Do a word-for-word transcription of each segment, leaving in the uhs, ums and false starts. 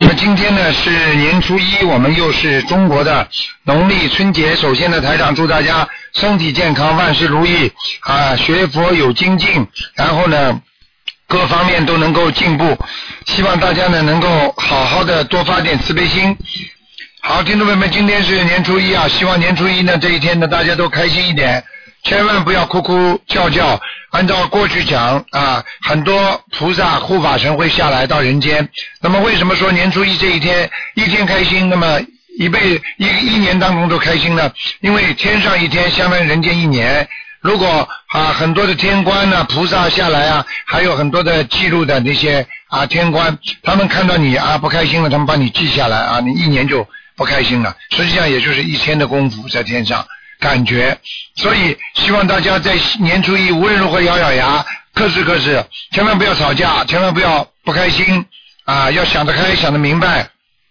那么今天呢是年初一，我们又是中国的农历春节。首先呢，台长祝大家身体健康，万事如意啊，学佛有精进，然后呢各方面都能够进步。希望大家呢能够好好的多发点慈悲心。好，听众朋友们，今天是年初一啊，希望年初一呢这一天呢大家都开心一点，千万不要哭哭叫叫。按照过去讲啊，很多菩萨护法神会下来到人间。那么为什么说年初一这一天一天开心，那么一辈一一年当中都开心呢？因为天上一天相当于人间一年。如果啊很多的天官呢、菩萨下来啊，还有很多的记录的那些啊天官，他们看到你啊不开心了，他们帮你记下来啊，你一年就不开心了。实际上也就是一天的功夫在天上感觉。所以希望大家在年初一无论如何咬咬牙，克制克制，千万不要吵架，千万不要不开心啊，要想得开，想得明白。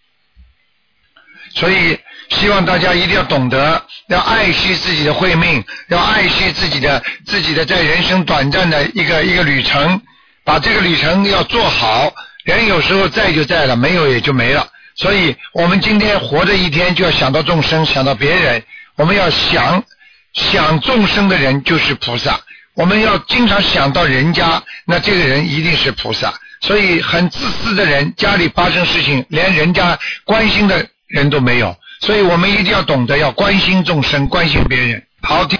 所以希望大家一定要懂得，要爱惜自己的慧命，要爱惜自己的自己的在人生短暂的一个一个旅程，把这个旅程要做好。人有时候在就在了，没有也就没了。所以我们今天活着一天就要想到众生，想到别人，我们要想想众生的人就是菩萨，我们要经常想到人家，那这个人一定是菩萨。所以很自私的人，家里发生事情连人家关心的人都没有，所以我们一定要懂得要关心众生，关心别人。好，听